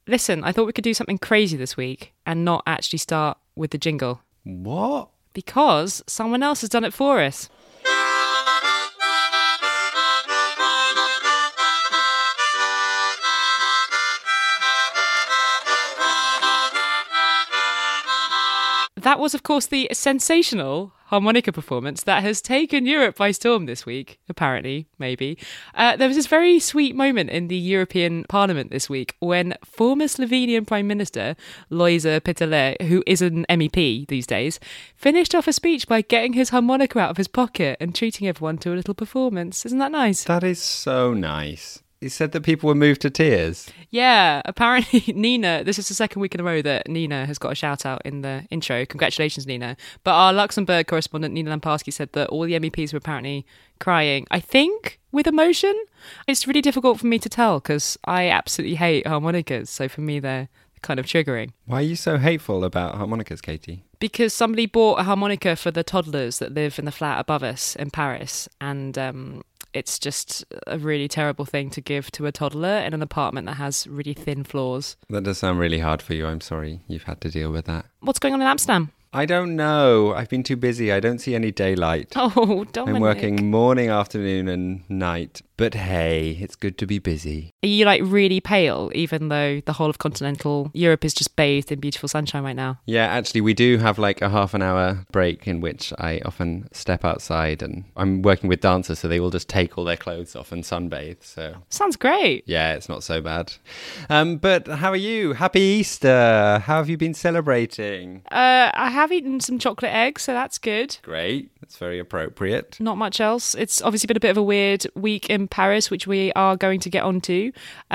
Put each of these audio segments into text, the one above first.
Listen, I thought we could do something crazy this week and not actually start with the jingle. What? Because someone else has done it for us. That was, of course, the sensational harmonica performance that has taken Europe by storm this week, apparently, maybe. There was this very sweet moment in the European Parliament this week when former Slovenian Prime Minister Lojze Peterle, who is an MEP these days, finished off a speech by getting his harmonica out of his pocket and treating everyone to a little performance. Isn't that nice? That is so nice. He said that people were moved to tears. Yeah, apparently Nina, this is the second week in a row that Nina has got a shout out in the intro. Congratulations, Nina. But our Luxembourg correspondent, Nina Lamparski, said that all the MEPs were apparently crying, I think, with emotion. It's really difficult for me to tell because I absolutely hate harmonicas. So for me, they're kind of triggering. Why are you so hateful about harmonicas, Katie? Because somebody bought a harmonica for the toddlers that live in the flat above us in Paris. And it's just a really terrible thing to give to a toddler in an apartment that has really thin floors. That does sound really hard for you. I'm sorry you've had to deal with that. What's going on in Amsterdam? I don't know. I've been too busy. I don't see any daylight. Oh, Dominic. I'm working morning, afternoon and night. But hey, it's good to be busy. Are you like really pale, even though the whole of continental Europe is just bathed in beautiful sunshine right now? Yeah, actually, we do have like a half an hour break in which I often step outside, and I'm working with dancers, so they will just take all their clothes off and sunbathe. So sounds great. Yeah, it's not so bad. But how are you? Happy Easter. How have you been celebrating? I have eaten some chocolate eggs, so that's good. Great. That's very appropriate. Not much else. It's obviously been a bit of a weird week in Paris, which we are going to get onto.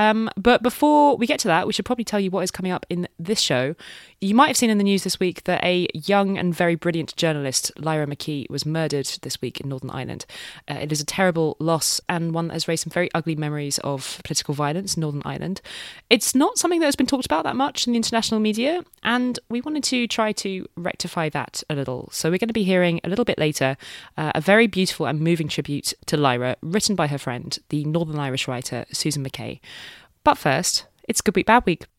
But before we get to that, we should probably tell you what is coming up in this show. You might have seen in the news this week that a young and very brilliant journalist, Lyra McKee, was murdered this week in Northern Ireland. It is a terrible loss and one that has raised some very ugly memories of political violence in Northern Ireland. It's not something that has been talked about that much in the international media, and we wanted to try to rectify that a little. So we're going to be hearing a little bit later a very beautiful and moving tribute to Lyra, written by her friend, the Northern Irish writer Susan McKay. But first, it's Good Week, Bad Week.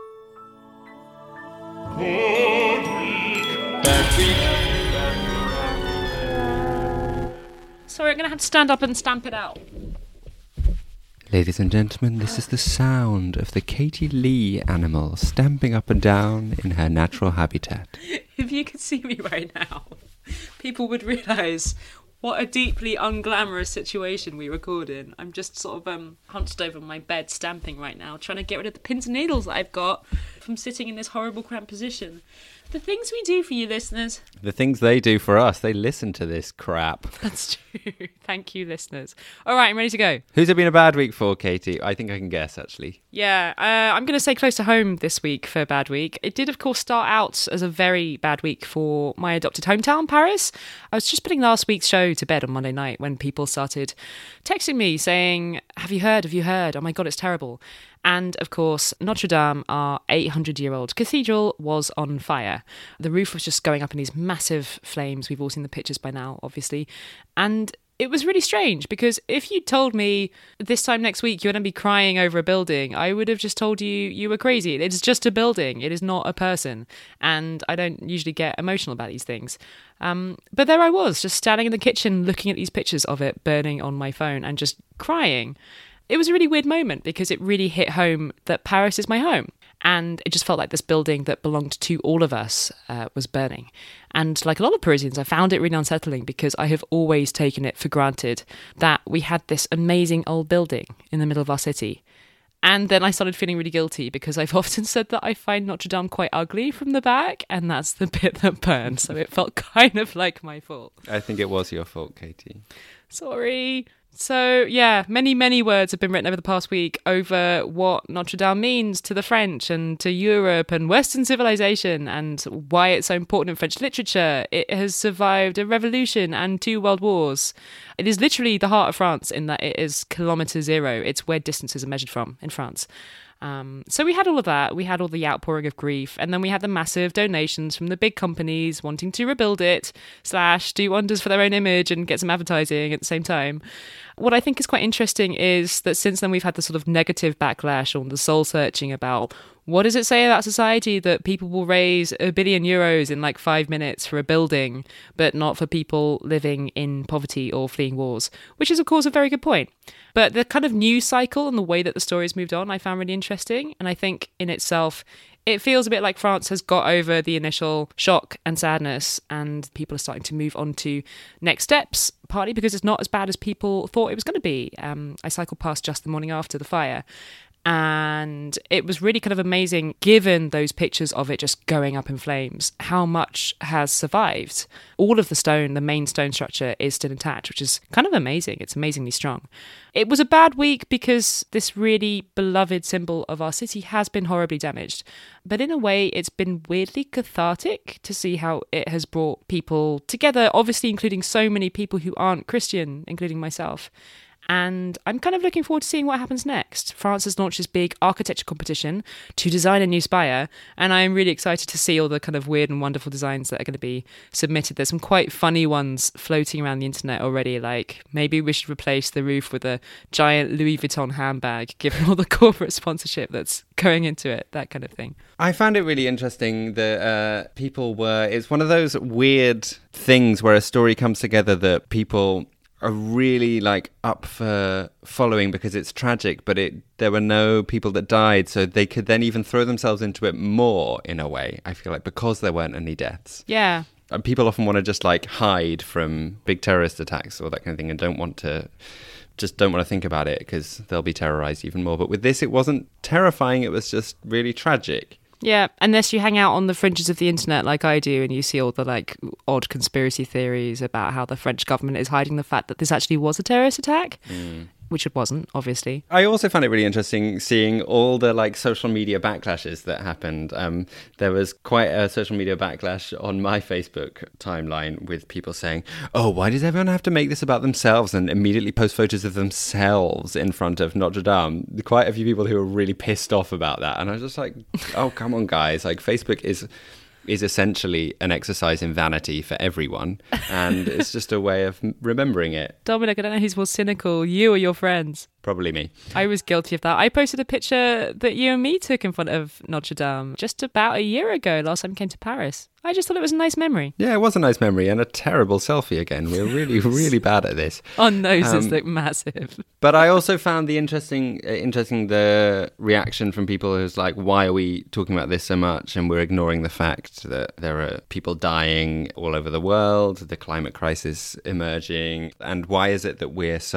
Good week, bad week. Sorry, I'm going to have to stand up and stamp it out. Ladies and gentlemen, this is the sound of the Katie Lee animal stamping up and down in her natural habitat. If you could see me right now, people would realise what a deeply unglamorous situation we record in. I'm just sort of hunched over my bed stamping right now, trying to get rid of the pins and needles that I've got from sitting in this horrible cramped position. The things we do for you listeners. The things they do for us, they listen to this crap. That's true. Thank you, listeners. All right, I'm ready to go. Who's it been a bad week for, Katie? I think I can guess, actually. Yeah, I'm going to stay close to home this week for Bad Week. It did, of course, start out as a very bad week for my adopted hometown, Paris. I was just putting last week's show to bed on Monday night when people started texting me saying, have you heard? Have you heard? Oh my God, it's terrible. And, of course, Notre Dame, our 800-year-old cathedral, was on fire. The roof was just going up in these massive flames. We've all seen the pictures by now, obviously. And it was really strange because if you told me this time next week you're going to be crying over a building, I would have just told you you were crazy. It is just a building. It is not a person. And I don't usually get emotional about these things. But there I was, just standing in the kitchen looking at these pictures of it burning on my phone and just crying. It was a really weird moment because it really hit home that Paris is my home. And it just felt like this building that belonged to all of us was burning. And like a lot of Parisians, I found it really unsettling because I have always taken it for granted that we had this amazing old building in the middle of our city. And then I started feeling really guilty because I've often said that I find Notre Dame quite ugly from the back, and that's the bit that burned. So it felt kind of like my fault. I think it was your fault, Katie. Sorry. So, yeah, many words have been written over the past week over what Notre Dame means to the French and to Europe and Western civilization and why it's so important in French literature. It has survived a revolution and 2 world wars. It is literally the heart of France in that it is kilometre zero. It's where distances are measured from in France. So we had all of that. We had all the outpouring of grief, and then we had the massive donations from the big companies wanting to rebuild it / do wonders for their own image and get some advertising at the same time. What I think is quite interesting is that since then we've had the sort of negative backlash or the soul searching about What does it say about society that people will raise €1 billion in like 5 minutes for a building, but not for people living in poverty or fleeing wars? Which is, of course, a very good point. But the kind of news cycle and the way that the story's moved on, I found really interesting. And I think in itself, it feels a bit like France has got over the initial shock and sadness, and people are starting to move on to next steps, partly because it's not as bad as people thought it was going to be. I cycled past just the morning after the fire, and it was really kind of amazing, given those pictures of it just going up in flames, how much has survived. All of the stone, the main stone structure, is still intact, which is kind of amazing. It's amazingly strong. It was a bad week because this really beloved symbol of our city has been horribly damaged. But in a way, it's been weirdly cathartic to see how it has brought people together, obviously including so many people who aren't Christian, including myself. And I'm kind of looking forward to seeing what happens next. France has launched this big architecture competition to design a new spire, and I'm really excited to see all the kind of weird and wonderful designs that are going to be submitted. There's some quite funny ones floating around the internet already, like maybe we should replace the roof with a giant Louis Vuitton handbag, given all the corporate sponsorship that's going into it, that kind of thing. I found it really interesting that it's one of those weird things where a story comes together that people are really like up for following because it's tragic, but there were no people that died, so they could then even throw themselves into it more in a way, I feel like, because there weren't any deaths. Yeah. And people often want to just like hide from big terrorist attacks or that kind of thing and don't want to think about it because they'll be terrorized even more. But with this, it wasn't terrifying, it was just really tragic. Yeah, unless you hang out on the fringes of the internet like I do and you see all the like odd conspiracy theories about how the French government is hiding the fact that this actually was a terrorist attack. Which it wasn't, obviously. I also found it really interesting seeing all the like social media backlashes that happened. There was quite a social media backlash on my Facebook timeline with people saying, oh, why does everyone have to make this about themselves and immediately post photos of themselves in front of Notre Dame? Quite a few people who were really pissed off about that. And I was just like, oh, come on, guys. Like, Facebook is essentially an exercise in vanity for everyone, and it's just a way of remembering it. Dominic, I don't know who's more cynical, you or your friends. Probably me. I was guilty of that. I posted a picture that you and me took in front of Notre Dame just about a year ago, last time I came to Paris. I just thought it was a nice memory. Yeah, it was a nice memory, and a terrible selfie again. We're really, really bad at this. Our noses look massive. But I also found the interesting the reaction from people who's like, why are we talking about this so much and we're ignoring the fact that there are people dying all over the world, the climate crisis emerging, and why is it that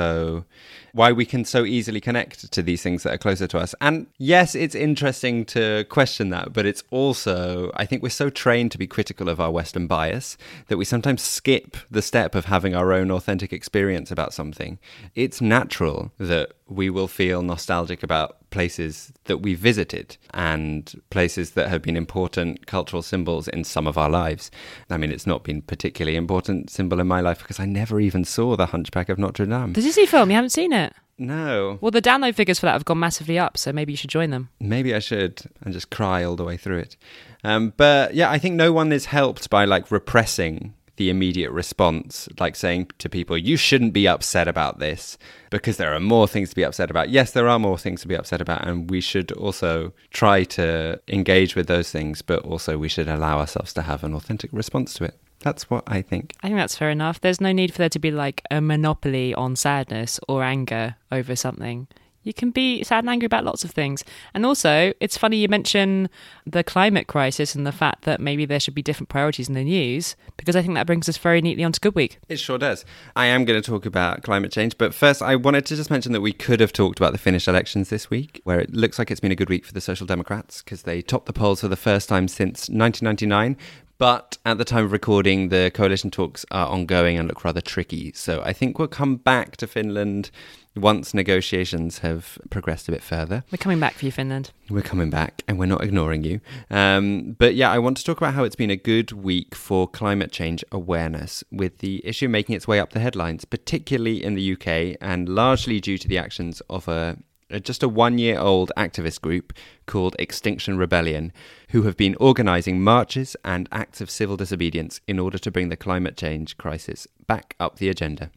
why we can so easily connect to these things that are closer to us. And yes, it's interesting to question that, but it's also, I think we're so trained to be critical of our Western bias that we sometimes skip the step of having our own authentic experience about something. It's natural that we will feel nostalgic about places that we visited and places that have been important cultural symbols in some of our lives. I mean, it's not been particularly important symbol in my life because I never even saw The Hunchback of Notre Dame. The Disney film, you haven't seen it? No. Well, the download figures for that have gone massively up, so maybe you should join them. Maybe I should, and just cry all the way through it. But yeah, I think no one is helped by like repressing the immediate response, like saying to people, you shouldn't be upset about this because there are more things to be upset about. Yes, there are more things to be upset about, and we should also try to engage with those things, but also we should allow ourselves to have an authentic response to it. That's what I think. I think that's fair enough. There's no need for there to be like a monopoly on sadness or anger over something. You can be sad and angry about lots of things. And also, it's funny you mention the climate crisis and the fact that maybe there should be different priorities in the news, because I think that brings us very neatly onto Good Week. It sure does. I am going to talk about climate change, but first I wanted to just mention that we could have talked about the Finnish elections this week, where it looks like it's been a good week for the Social Democrats, because they topped the polls for the first time since 1999. But at the time of recording, the coalition talks are ongoing and look rather tricky. So I think we'll come back to Finland once negotiations have progressed a bit further. We're coming back for you, Finland. We're coming back, and we're not ignoring you. But yeah, I want to talk about how it's been a good week for climate change awareness, with the issue making its way up the headlines, particularly in the UK, and largely due to the actions of just a one-year-old activist group called Extinction Rebellion, who have been organising marches and acts of civil disobedience in order to bring the climate change crisis back up the agenda.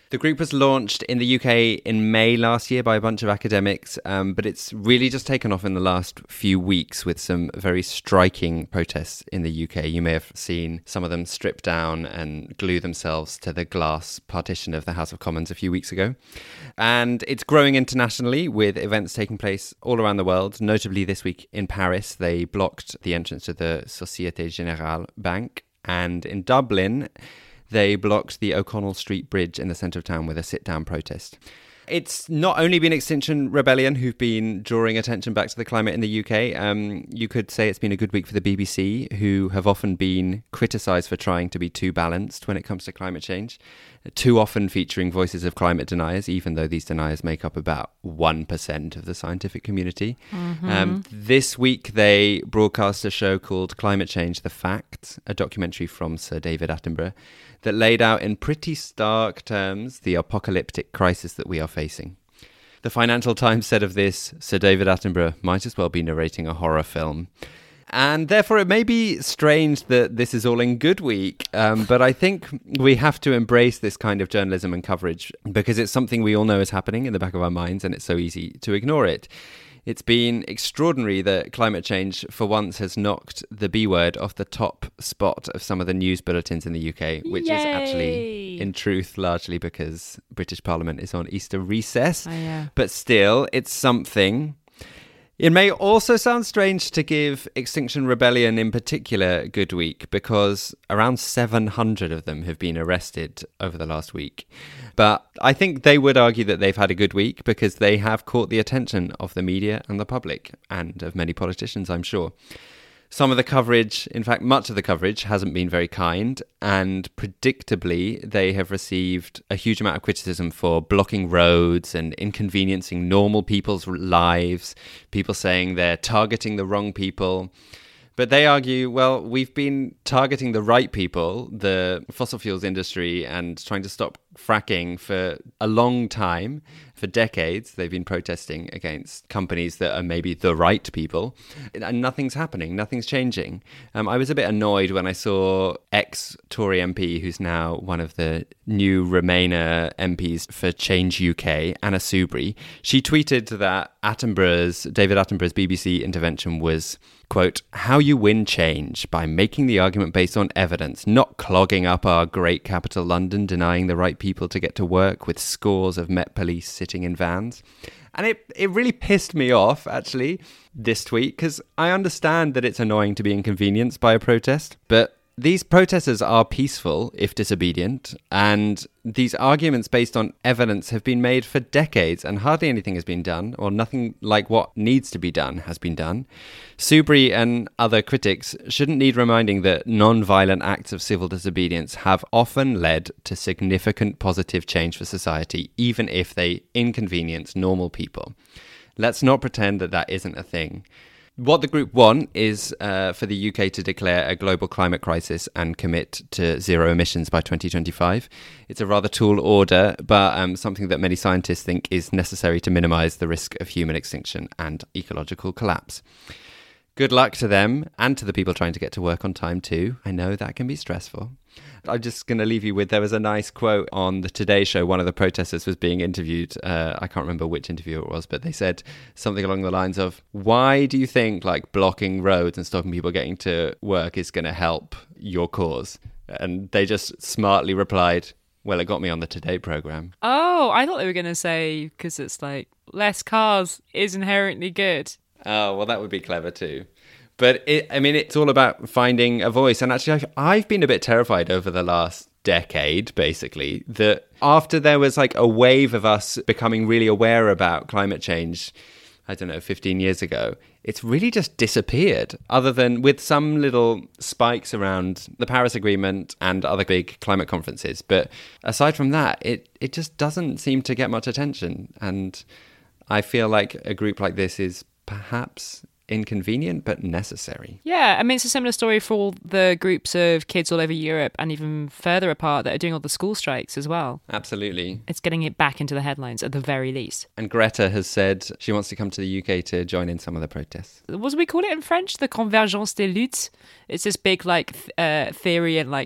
The group was launched in the UK in May last year by a bunch of academics, but it's really just taken off in the last few weeks with some very striking protests in the UK. You may have seen some of them strip down and glue themselves to the glass partition of the House of Commons a few weeks ago. And it's growing internationally with events taking place all around the world. Notably this week in Paris, they blocked the entrance to the Société Générale Bank. And in Dublin, they blocked the O'Connell Street Bridge in the centre of town with a sit-down protest. It's not only been Extinction Rebellion who've been drawing attention back to the climate in the UK. You could say it's been a good week for the BBC, who have often been criticised for trying to be too balanced when it comes to climate change, too often featuring voices of climate deniers, even though these deniers make up about 1% of the scientific community. This week, they broadcast a show called Climate Change: The Facts, a documentary from Sir David Attenborough, that laid out in pretty stark terms the apocalyptic crisis that we are facing. The Financial Times said of this, Sir David Attenborough might as well be narrating a horror film. And therefore it may be strange that this is all in Good Week, but I think we have to embrace this kind of journalism and coverage because it's something we all know is happening in the back of our minds and it's so easy to ignore it. It's been extraordinary that climate change, for once, has knocked the B word off the top spot of some of the news bulletins in the UK, which is actually, in truth, largely because British Parliament is on Easter recess. Oh, yeah. But still, it's something. It may also sound strange to give Extinction Rebellion in particular Good Week because around 700 of them have been arrested over the last week. But I think they would argue that they've had a good week because they have caught the attention of the media and the public and of many politicians, I'm sure. Some of the coverage, in fact, much of the coverage hasn't been very kind, and predictably, they have received a huge amount of criticism for blocking roads and inconveniencing normal people's lives, people saying they're targeting the wrong people. But they argue, well, we've been targeting the right people, the fossil fuels industry, and trying to stop fracking for a long time. For decades, they've been protesting against companies that are maybe the right people. And nothing's happening. Nothing's changing. I was a bit annoyed when I saw ex-Tory MP, who's now one of the new Remainer MPs for Change UK, Anna Soubry. She tweeted that David Attenborough's BBC intervention was, quote, "how you win change by making the argument based on evidence, not clogging up our great capital London, denying the right people to get to work with scores of Met Police sitting in vans." And it really pissed me off, actually, this tweet, because I understand that it's annoying to be inconvenienced by a protest, but these protesters are peaceful, if disobedient, and these arguments based on evidence have been made for decades and hardly anything has been done, or nothing like what needs to be done has been done. Soubry and other critics shouldn't need reminding that non-violent acts of civil disobedience have often led to significant positive change for society, even if they inconvenience normal people. Let's not pretend that that isn't a thing. What the group want is for the UK to declare a global climate crisis and commit to zero emissions by 2025. It's a rather tall order, but something that many scientists think is necessary to minimise the risk of human extinction and ecological collapse. Good luck to them and to the people trying to get to work on time too. I know that can be stressful. I'm just going to leave you with, there was a nice quote on the Today Show. One of the protesters was being interviewed. I can't remember which interview it was, but they said something along the lines of, why do you think like blocking roads and stopping people getting to work is going to help your cause? And they just smartly replied, well, it got me on the Today programme. Oh, I thought they were going to say, because it's like, less cars is inherently good. Oh, well, that would be clever too. But it's all about finding a voice. And actually, I've been a bit terrified over the last decade, basically, that after there was like a wave of us becoming really aware about climate change, 15 years ago, it's really just disappeared, other than with some little spikes around the Paris Agreement and other big climate conferences. But aside from that, it just doesn't seem to get much attention. And I feel like a group like this is perhaps inconvenient but necessary. Yeah, it's a similar story for all the groups of kids all over Europe and even further apart that are doing all the school strikes as well. Absolutely. It's getting it back into the headlines at the very least. And Greta has said she wants to come to the UK to join in some of the protests. What do we call it in French? The Convergence des luttes. It's this big theory and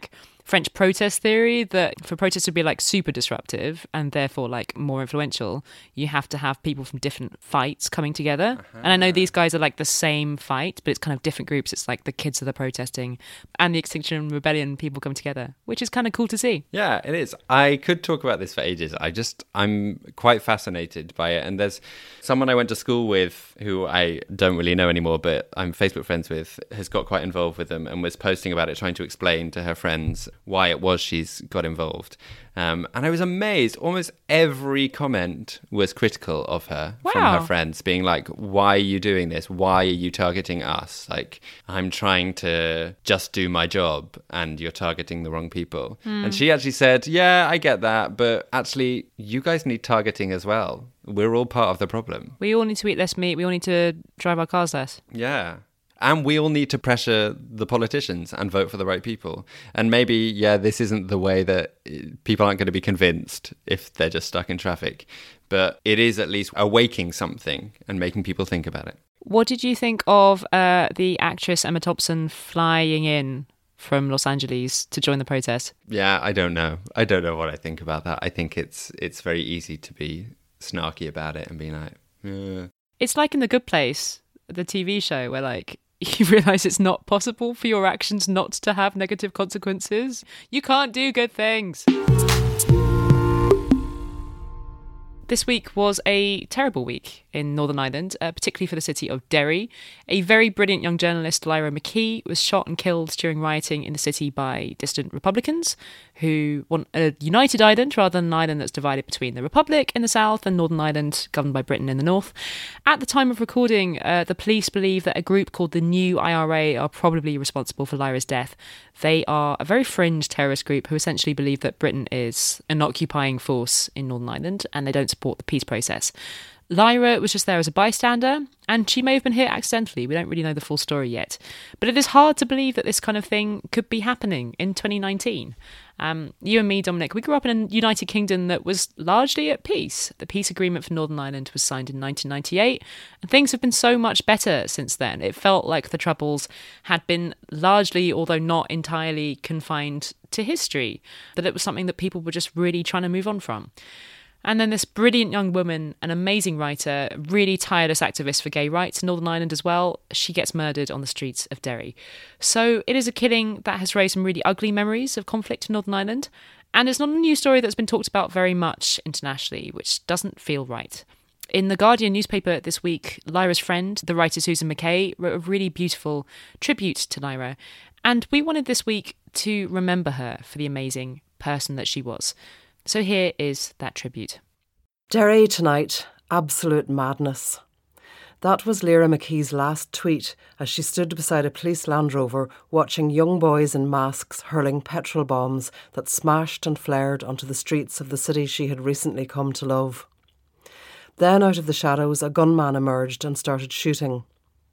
French protest theory that for protests to be like super disruptive and therefore like more influential, you have to have people from different fights coming together. And I know these guys are like the same fight, but it's kind of different groups. It's like the kids that are protesting and the Extinction Rebellion people come together, which is kind of cool to see. Yeah, it is. I could talk about this for ages. I'm quite fascinated by it. And there's someone I went to school with who I don't really know anymore, but I'm Facebook friends with, has got quite involved with them and was posting about it, trying to explain to her friends why it was she's got involved. And I was amazed. Almost every comment was critical of her from her friends, being like, why are you doing this? Why are you targeting us? Like, I'm trying to just do my job and you're targeting the wrong people. And she actually said, yeah, I get that, but actually, you guys need targeting as well. We're all part of the problem. We all need to eat less meat. We all need to drive our cars less. Yeah. And we all need to pressure the politicians and vote for the right people. And maybe, yeah, this isn't the way that people aren't going to be convinced if they're just stuck in traffic. But it is at least awaking something and making people think about it. What did you think of the actress Emma Thompson flying in from Los Angeles to join the protest? Yeah, I don't know. I don't know what I think about that. I think it's very easy to be snarky about it and be like, It's like in The Good Place, the TV show, where like you realise it's not possible for your actions not to have negative consequences. You can't do good things. This week was a terrible week in Northern Ireland, particularly for the city of Derry. A very brilliant young journalist, Lyra McKee, was shot and killed during rioting in the city by dissident Republicans who want a united Ireland rather than an Ireland that's divided between the Republic in the south and Northern Ireland governed by Britain in the north. At the time of recording, the police believe that a group called the New IRA are probably responsible for Lyra's death. They are a very fringe terrorist group who essentially believe that Britain is an occupying force in Northern Ireland and they don't support the peace process. Lyra was just there as a bystander, and she may have been hit accidentally. We don't really know the full story yet. But it is hard to believe that this kind of thing could be happening in 2019. You and me, Dominic, we grew up in a United Kingdom that was largely at peace. The peace agreement for Northern Ireland was signed in 1998, and things have been so much better since then. It felt like the Troubles had been largely, although not entirely, confined to history, that it was something that people were just really trying to move on from. And then this brilliant young woman, an amazing writer, really tireless activist for gay rights in Northern Ireland as well, she gets murdered on the streets of Derry. So it is a killing that has raised some really ugly memories of conflict in Northern Ireland. And it's not a news story that's been talked about very much internationally, which doesn't feel right. In the Guardian newspaper this week, Lyra's friend, the writer Susan McKay, wrote a really beautiful tribute to Lyra. And we wanted this week to remember her for the amazing person that she was. So here is that tribute. Derry tonight, absolute madness. That was Lyra McKee's last tweet as she stood beside a police Land Rover watching young boys in masks hurling petrol bombs that smashed and flared onto the streets of the city she had recently come to love. Then out of the shadows a gunman emerged and started shooting.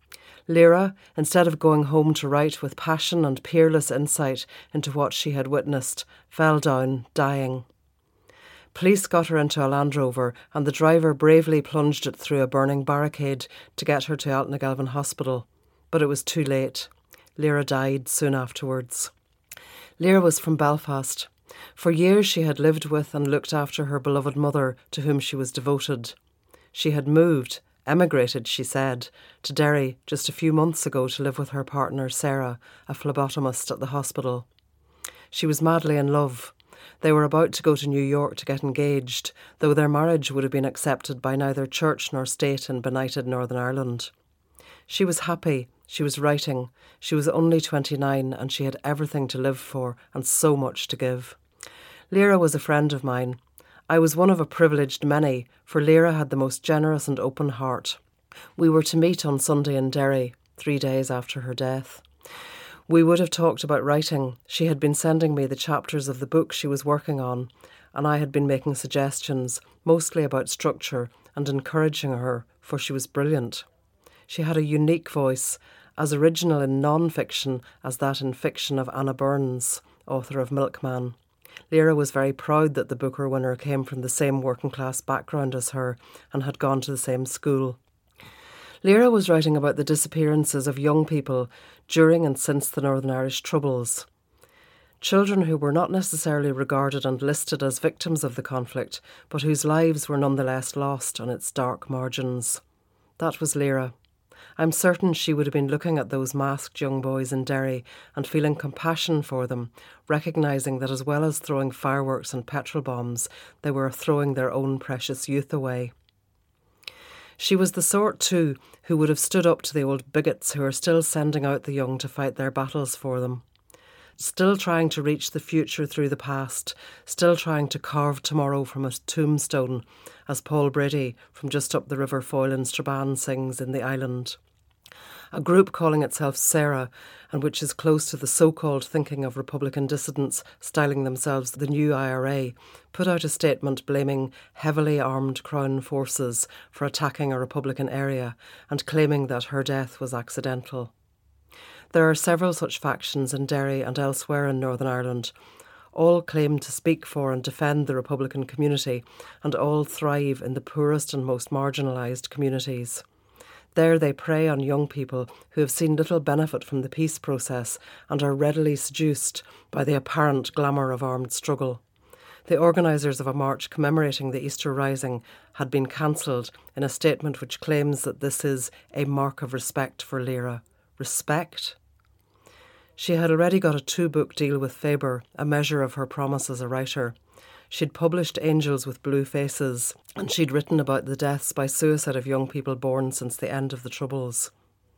Lyra, instead of going home to write with passion and peerless insight into what she had witnessed, fell down, dying. Police got her into a Land Rover and the driver bravely plunged it through a burning barricade to get her to Altnagelvin Hospital. But it was too late. Lyra died soon afterwards. Lyra was from Belfast. For years she had lived with and looked after her beloved mother, to whom she was devoted. She had moved, emigrated, she said, to Derry just a few months ago to live with her partner Sarah, a phlebotomist at the hospital. She was madly in love. They were about to go to New York to get engaged, though their marriage would have been accepted by neither church nor state in benighted Northern Ireland. She was happy, she was writing, she was only 29 and she had everything to live for and so much to give. Lyra was a friend of mine. I was one of a privileged many, for Lyra had the most generous and open heart. We were to meet on Sunday in Derry, 3 days after her death. We would have talked about writing. She had been sending me the chapters of the book she was working on, and I had been making suggestions, mostly about structure, and encouraging her, for she was brilliant. She had a unique voice, as original in non-fiction as that in fiction of Anna Burns, author of Milkman. Lyra was very proud that the Booker winner came from the same working-class background as her and had gone to the same school. Lyra was writing about the disappearances of young people during and since the Northern Irish Troubles. Children who were not necessarily regarded and listed as victims of the conflict, but whose lives were nonetheless lost on its dark margins. That was Lyra. I'm certain she would have been looking at those masked young boys in Derry and feeling compassion for them, recognising that as well as throwing fireworks and petrol bombs, they were throwing their own precious youth away. She was the sort, too, who would have stood up to the old bigots who are still sending out the young to fight their battles for them. Still trying to reach the future through the past, still trying to carve tomorrow from a tombstone, as Paul Brady from just up the River Foyle in Strabane sings in The Island. A group calling itself Sarah, and which is close to the so-called thinking of Republican dissidents styling themselves the new IRA, put out a statement blaming heavily armed Crown forces for attacking a Republican area and claiming that her death was accidental. There are several such factions in Derry and elsewhere in Northern Ireland. All claim to speak for and defend the Republican community, and all thrive in the poorest and most marginalised communities. There they prey on young people who have seen little benefit from the peace process and are readily seduced by the apparent glamour of armed struggle. The organisers of a march commemorating the Easter Rising had been cancelled in a statement which claims that this is a mark of respect for Lyra. Respect? She had already got a 2-book deal with Faber, a measure of her promise as a writer. She'd published Angels with Blue Faces, and she'd written about the deaths by suicide of young people born since the end of the Troubles.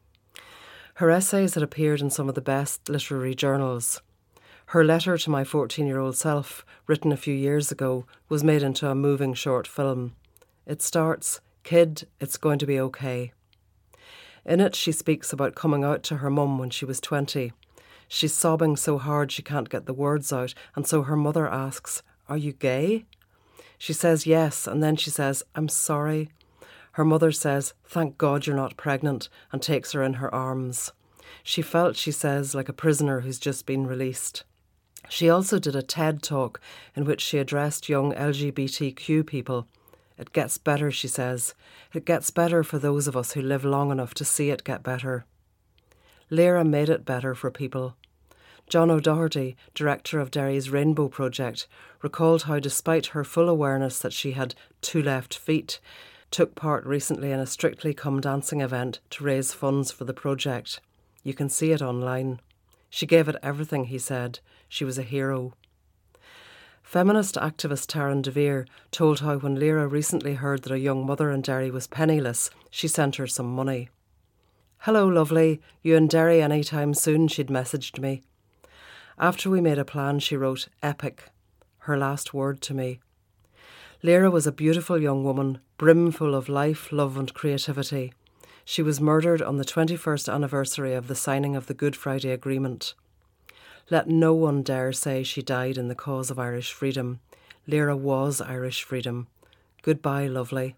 Her essays had appeared in some of the best literary journals. Her letter to my 14-year-old self, written a few years ago, was made into a moving short film. It starts, "Kid, it's going to be okay." In it, she speaks about coming out to her mum when she was 20. She's sobbing so hard she can't get the words out, and so her mother asks, "Are you gay?" She says yes, and then she says, "I'm sorry." Her mother says, "Thank God you're not pregnant," and takes her in her arms. She felt, she says, like a prisoner who's just been released. She also did a TED talk in which she addressed young LGBTQ people. It gets better, she says. It gets better for those of us who live long enough to see it get better. Lyra made it better for people. John O'Doherty, director of Derry's Rainbow Project, recalled how despite her full awareness that she had 2 left feet, took part recently in a Strictly Come Dancing event to raise funds for the project. You can see it online. She gave it everything, he said. She was a hero. Feminist activist Taryn DeVere told how when Lyra recently heard that a young mother in Derry was penniless, she sent her some money. "Hello, lovely. You in Derry any time soon?" she'd messaged me. After we made a plan, she wrote, "Epic," her last word to me. Lyra was a beautiful young woman, brimful of life, love and creativity. She was murdered on the 21st anniversary of the signing of the Good Friday Agreement. Let no one dare say she died in the cause of Irish freedom. Lyra was Irish freedom. Goodbye, lovely.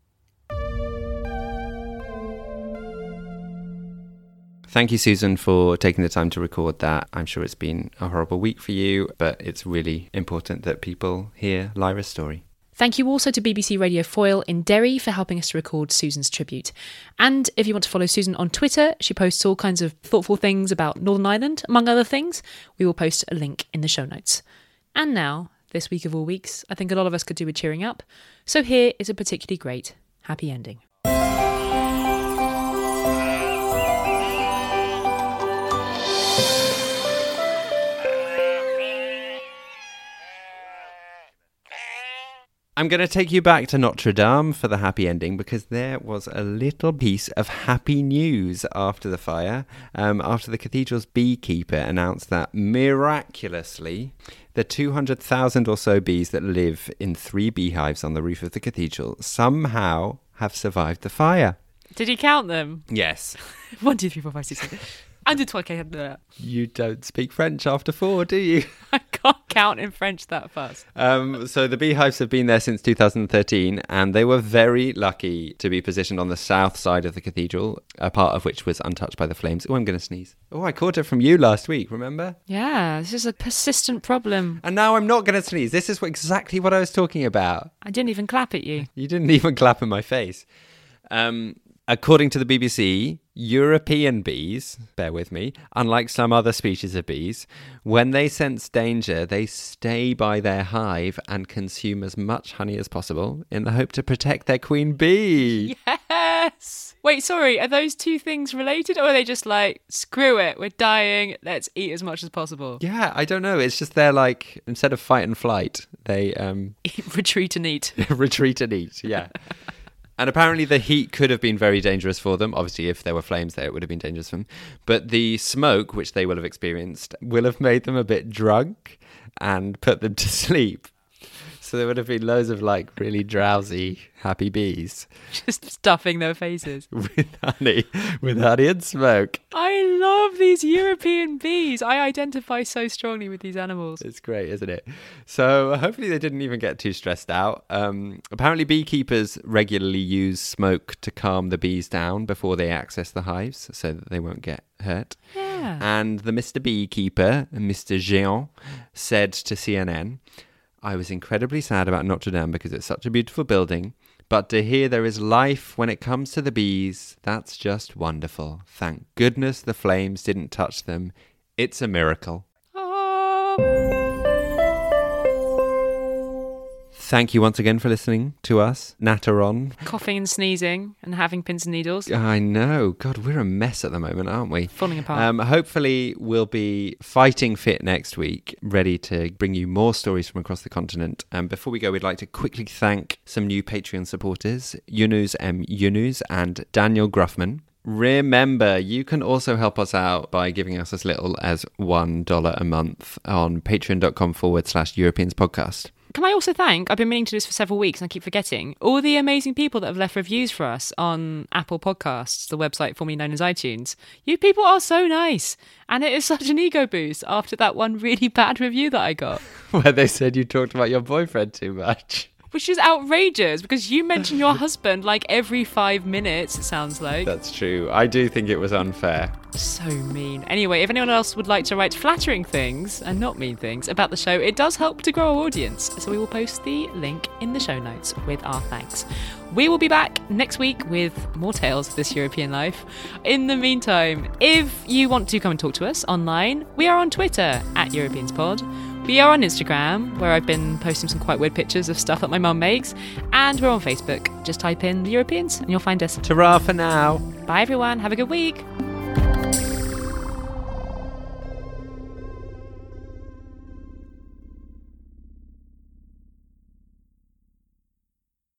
Thank you, Susan, for taking the time to record that. I'm sure it's been a horrible week for you, but it's really important that people hear Lyra's story. Thank you also to BBC Radio Foyle in Derry for helping us to record Susan's tribute. And if you want to follow Susan on Twitter, she posts all kinds of thoughtful things about Northern Ireland, among other things. We will post a link in the show notes. And now, this week of all weeks, I think a lot of us could do with cheering up. So here is a particularly great happy ending. I'm going to take you back to Notre Dame for the happy ending because there was a little piece of happy news after the fire. After the cathedral's beekeeper announced that miraculously the 200,000 or so bees that live in 3 beehives on the roof of the cathedral somehow have survived the fire. Did he count them? Yes. 1, 2, 3, 4, 5, 6, 7. I did 12. You don't speak French after 4, do you? I can't count in French that fast. So the beehives have been there since 2013, and they were very lucky to be positioned on the south side of the cathedral, a part of which was untouched by the flames. Oh, I'm going to sneeze. Oh, I caught it from you last week, remember? Yeah, this is a persistent problem. And now I'm not going to sneeze. This is exactly what I was talking about. I didn't even clap at you. You didn't even clap in my face. According to the BBC, European bees, bear with me, unlike some other species of bees, when they sense danger, they stay by their hive and consume as much honey as possible in the hope to protect their queen bee. Yes! Wait, sorry, are those two things related, or are they just like, screw it, we're dying, let's eat as much as possible? Yeah, I don't know. It's just they're like, instead of fight and flight, they Retreat and eat. retreat and eat, yeah. And apparently the heat could have been very dangerous for them. Obviously, if there were flames there, it would have been dangerous for them. But the smoke, which they will have experienced, will have made them a bit drunk and put them to sleep. So there would have been loads of like really drowsy, happy bees Just stuffing their faces. with honey and smoke. I love these European bees. I identify so strongly with these animals. It's great, isn't it? So hopefully they didn't even get too stressed out. Apparently beekeepers regularly use smoke to calm the bees down before they access the hives so that they won't get hurt. Yeah. And the Mr. Beekeeper, Mr. Géant, said to CNN, "I was incredibly sad about Notre Dame because it's such a beautiful building, but to hear there is life when it comes to the bees, that's just wonderful. Thank goodness the flames didn't touch them. It's a miracle." Thank you once again for listening to us, Nataron. Coughing and sneezing and having pins and needles. I know. God, we're a mess at the moment, aren't we? Falling apart. Hopefully we'll be fighting fit next week, ready to bring you more stories from across the continent. Before we go, we'd like to quickly thank some new Patreon supporters, Yunus M. Yunus and Daniel Gruffman. Remember, you can also help us out by giving us as little as $1 a month on patreon.com/Europeans podcast. Can I also thank, I've been meaning to do this for several weeks and I keep forgetting, all the amazing people that have left reviews for us on Apple Podcasts, the website formerly known as iTunes. You people are so nice. And it is such an ego boost after that one really bad review that I got. Where they said you talked about your boyfriend too much. Which is outrageous because you mention your husband like every 5 minutes, it sounds like. That's true. I do think it was unfair. So mean. Anyway, if anyone else would like to write flattering things and not mean things about the show, it does help to grow our audience. So we will post the link in the show notes with our thanks. We will be back next week with more tales of this European life. In the meantime, if you want to come and talk to us online, we are on Twitter @EuropeansPod. We are on Instagram, where I've been posting some quite weird pictures of stuff that my mum makes. And we're on Facebook. Just type in The Europeans and you'll find us. Ta-ra for now. Bye everyone. Have a good week.